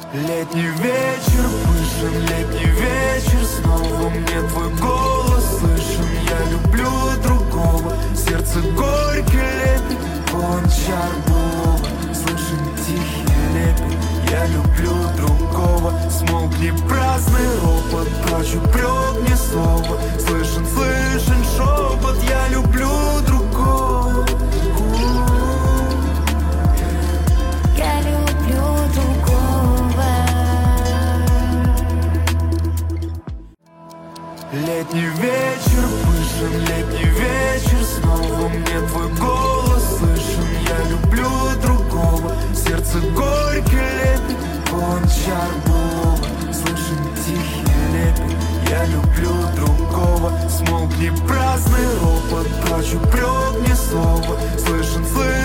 Летний вечер, пышен летний вечер, снова мне твой голос слышен. Я люблю другого, сердце горький лепет, полон чар былого, слышен тихий лепет. Я люблю другого, смолкни праздный ропот, прочь упрек мне слово, слышен шепот. Я люблю другого. Я люблю другого. Летний вечер, пышен летний вечер, снова мне твой голос слышен. Я люблю другого, сердце горький лепет, полон чар былого, слышен тихий лепет. Я люблю другого, смолкни праздный ропот, прочь упрек мне слово, слышен